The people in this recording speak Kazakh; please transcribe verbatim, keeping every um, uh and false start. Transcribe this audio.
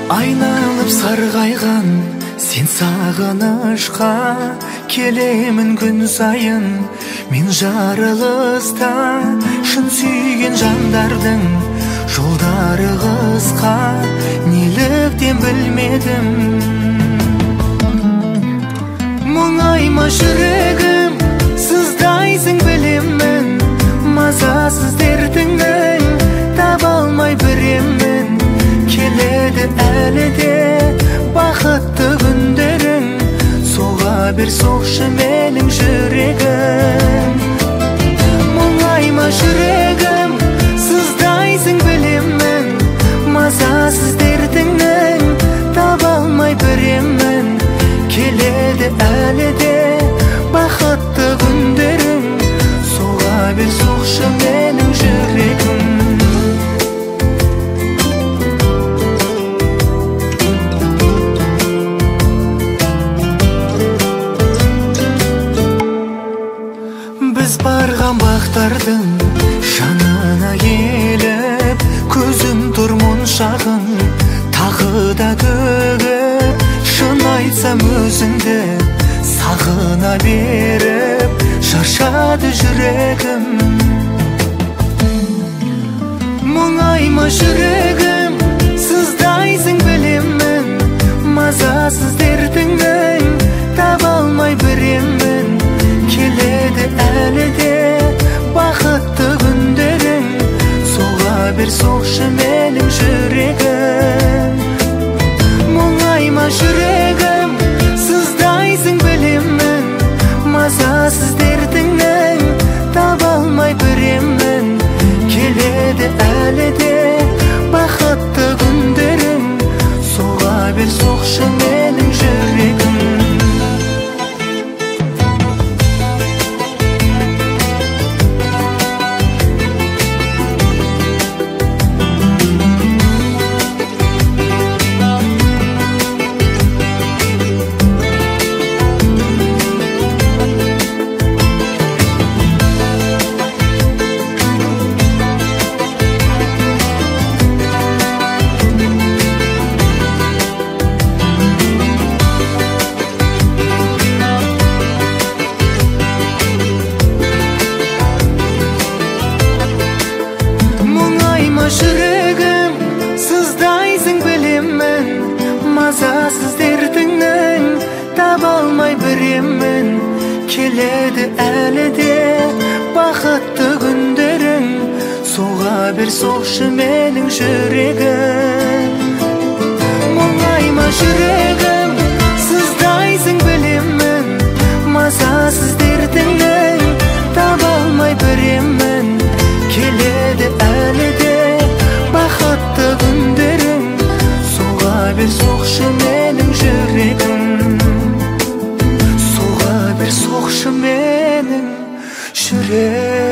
Айналып сарғайған сен сағынышқа, келемін күн сайын мен жарылыста. Шын сүйген жандардың жолдары қысқа, неліктен білмедім. Мұңайма жүрегім, сыздайсың білемін, мазасыз дертіңнің таба алмай біремін. Келеді әлі де бақытты күндерің, соға бер соқшы менің жүрегім. Мұңайма жүрегім, сыздайсың білемін, мазасыз дертіңнің таба алмай біремін. Келеді әлі де бақытты күндерің, соға бер соқшы менің жүрегім. Біз барған бақтардың жанына келіп, көзім тұр мұншағын тағы да төгіп. Шын айтсам өзіңді сағына беріп, шаршады жүрегім. Мұңайма жүрегім, сыздайсың білемін, мазасыз дертіңнің таба алмай біремін. Келеді әлі де бақытты күндерің, соға бер соқшы менің жүрегім. Мұңайма жүрегім, сыздайсың білемін, мазасыз дертіңнің таба алмай біремін. Келеді әлі де бақытты күндерің, соға бер соқшы менің жүрегім. Жүрегім, сыздайсың білемін, мазасыз дертіңнің таба алмай біремін. Келеді әлі де бақытты күндерің, соға бер соқшы менің жүрегім. Мұңайма жүрегім, сыздайсың білемін, мазасыз дертіңнің таба алмай біремін. Келеді әлі де бақытты күндерің, соға бер соқшы менің жүрегім. Соға бер соқшы менің жүрегім.